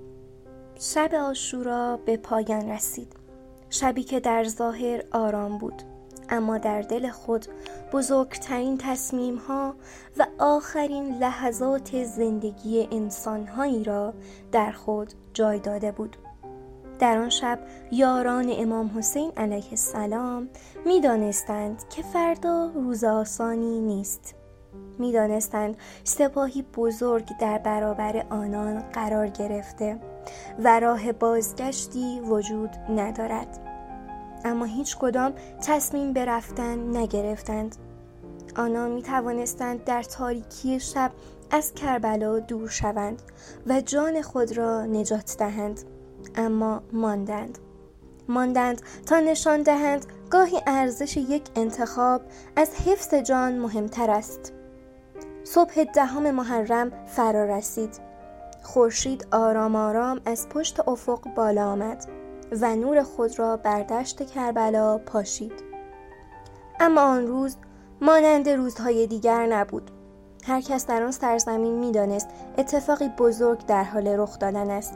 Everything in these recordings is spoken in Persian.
شب عاشورا به پایان رسید. شبی که در ظاهر آرام بود، اما در دل خود بزرگترین تصمیم‌ها و آخرین لحظات زندگی انسان‌هایی را در خود جای داده بود. در آن شب یاران امام حسین علیه السلام می‌دانستند که فردا روز آسانی نیست. می‌دانستند سپاهی بزرگ در برابر آنان قرار گرفته و راه بازگشتی وجود ندارد. اما هیچ کدام تصمیم به رفتن نگرفتند. آنان می توانستند در تاریکی شب از کربلا دور شوند و جان خود را نجات دهند، اما ماندند تا نشان دهند گاهی ارزش یک انتخاب از حفظ جان مهمتر است. صبح 10 محرم فرا رسید. خورشید آرام آرام از پشت افق بالا آمد و نور خود را بر دشت کربلا پاشید. اما آن روز مانند روزهای دیگر نبود. هر کس در آن سرزمین می‌دانست اتفاقی بزرگ در حال رخ دادن است.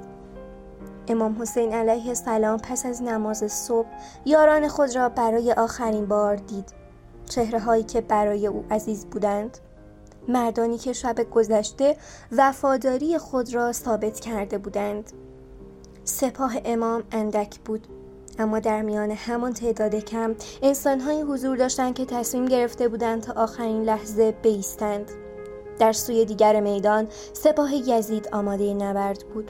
امام حسین علیه السلام پس از نماز صبح یاران خود را برای آخرین بار دید. چهره‌هایی که برای او عزیز بودند، مردانی که شب گذشته وفاداری خود را ثابت کرده بودند. سپاه امام اندک بود، اما در میان همان تعداد کم انسان‌هایی حضور داشتند که تصمیم گرفته بودند تا آخرین لحظه بایستند. در سوی دیگر میدان سپاه یزید آماده نبرد بود.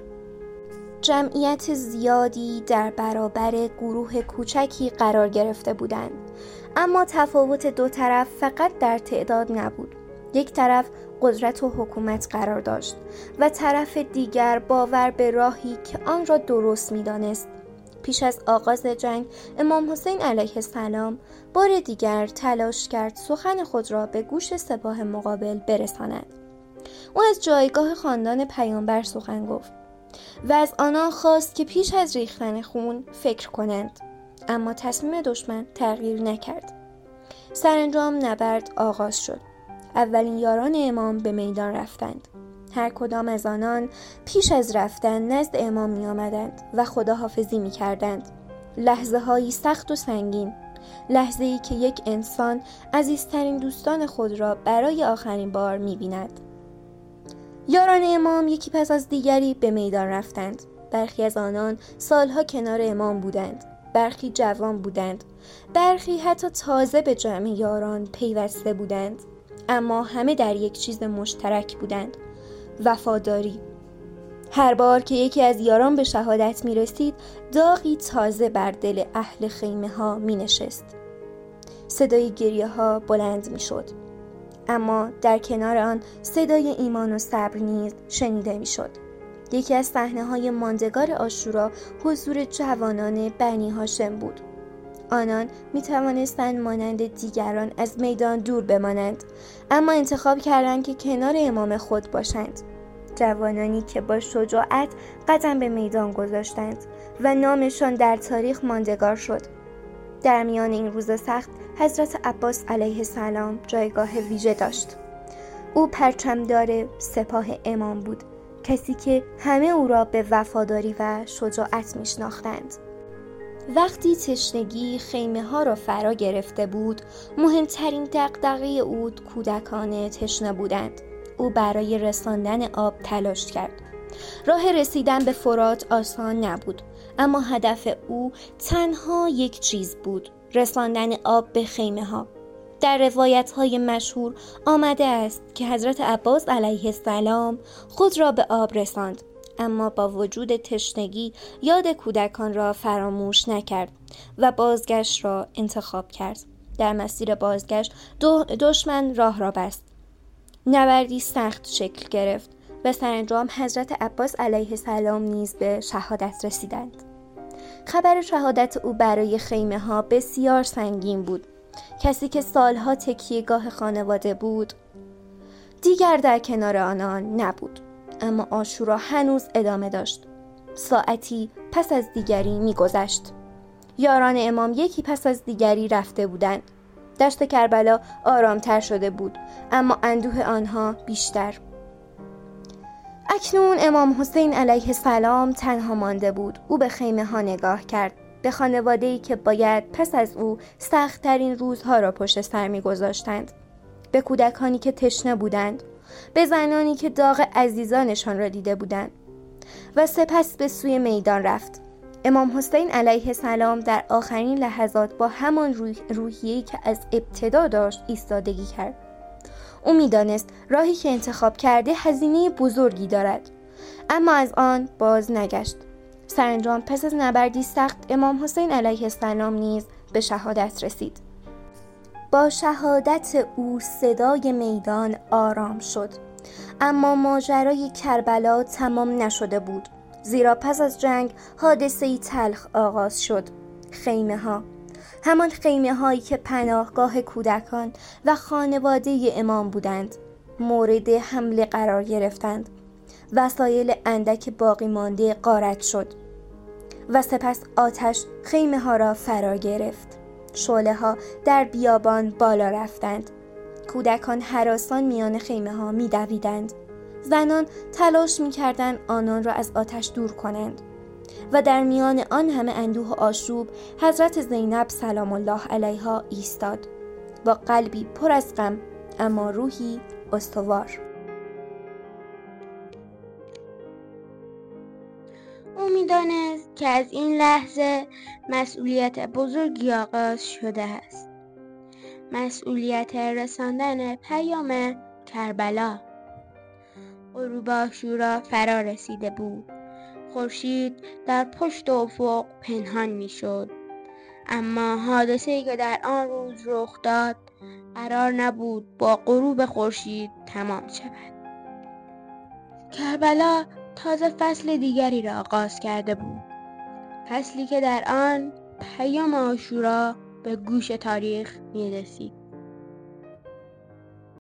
جمعیت زیادی در برابر گروه کوچکی قرار گرفته بودند، اما تفاوت دو طرف فقط در تعداد نبود. یک طرف قدرت و حکومت قرار داشت و طرف دیگر باور به راهی که آن را درست می‌دانست. پیش از آغاز جنگ امام حسین علیه السلام بار دیگر تلاش کرد سخن خود را به گوش سپاه مقابل برساند. او از جایگاه خاندان پیامبر سخن گفت و از آنان خواست که پیش از ریختن خون فکر کنند، اما تصمیم دشمن تغییر نکرد. سرانجام نبرد آغاز شد. اولین یاران امام به میدان رفتند. هر کدام از آنان پیش از رفتن نزد امام می آمدند و خداحافظی می کردند. لحظه هایی سخت و سنگین، لحظه ای که یک انسان عزیزترین دوستان خود را برای آخرین بار می بیند. یاران امام یکی پس از دیگری به میدان رفتند. برخی از آنان سالها کنار امام بودند، برخی جوان بودند، برخی حتی تازه به جمع یاران پیوسته بودند، اما همه در یک چیز مشترک بودند: وفاداری. هر بار که یکی از یاران به شهادت می رسید، داغی تازه بر دل اهل خیمه ها می نشست. صدای گریه ها بلند می شد، اما در کنار آن صدای ایمان و صبر نیز شنیده می شد. یکی از صحنه‌های ماندگار عاشورا حضور جوانان بنی هاشم بود. آنان می توانستند مانند دیگران از میدان دور بمانند، اما انتخاب کردند که کنار امام خود باشند. جوانانی که با شجاعت قدم به میدان گذاشتند و نامشان در تاریخ ماندگار شد. در میان این روز سخت حضرت عباس علیه السلام جایگاه ویژه داشت. او پرچمدار سپاه امام بود، کسی که همه او را به وفاداری و شجاعت می شناختند. وقتی تشنگی خیمه ها را فرا گرفته بود، مهمترین دغدغه او کودکان تشنه بودند. او برای رساندن آب تلاش کرد. راه رسیدن به فرات آسان نبود، اما هدف او تنها یک چیز بود: رساندن آب به خیمه ها. در روایت های مشهور آمده است که حضرت عباس علیه السلام خود را به آب رساند، اما با وجود تشنگی یاد کودکان را فراموش نکرد و بازگشت را انتخاب کرد. در مسیر بازگشت دشمن راه را بست. نبردی سخت شکل گرفت و سرانجام حضرت عباس علیه السلام نیز به شهادت رسیدند. خبر شهادت او برای خیمه ها بسیار سنگین بود. کسی که سالها تکیهگاه خانواده بود دیگر در کنار آنان نبود. اما عاشورا هنوز ادامه داشت. ساعتی پس از دیگری می‌گذشت. یاران امام یکی پس از دیگری رفته بودند. دشت کربلا آرامتر شده بود، اما اندوه آنها بیشتر. اکنون امام حسین علیه السلام تنها مانده بود. او به خیمه ها نگاه کرد، به خانواده‌ای که باید پس از او سخت‌ترین روزها را پشت سر می‌گذاشتند، به کودکانی که تشنه بودند، به زنانی که داغ عزیزانشان را دیده بودند و سپس به سوی میدان رفت. امام حسین علیه السلام در آخرین لحظات با همان روحیه‌ای که از ابتدا داشت ایستادگی کرد. او می‌دانست راهی که انتخاب کرده هزینه بزرگی دارد، اما از آن باز نگشت. سرانجام پس از نبردی سخت امام حسین علیه السلام نیز به شهادت رسید. با شهادت او صدای میدان آرام شد، اما ماجرای کربلا تمام نشده بود، زیرا پس از جنگ حادثه‌ای تلخ آغاز شد. خیمه ها، همان خیمه هایی که پناهگاه کودکان و خانواده امام بودند، مورد حمله قرار گرفتند. وسایل اندک باقی مانده غارت شد و سپس آتش خیمه ها را فرا گرفت. شعله ها در بیابان بالا رفتند. کودکان هراسان میان خیمه ها می دویدند. زنان تلاش می کردند آنان را از آتش دور کنند و در میان آن همه اندوه و آشوب حضرت زینب سلام الله علیها ایستاد، با قلبی پر از غم اما روحی استوار. او می‌دانست که از این لحظه مسئولیت بزرگی آغاز شده است. مسئولیت رساندن پیام کربلا. غروب عاشورا فرا رسیده بود. خورشید در پشت افق پنهان می‌شد. اما حادثه‌ای که در آن روز رخ داد قرار نبود با غروب خورشید تمام شود. کربلا تازه فصل دیگری را آغاز کرده بود. فصلی که در آن پیام عاشورا به گوش تاریخ می‌رسید.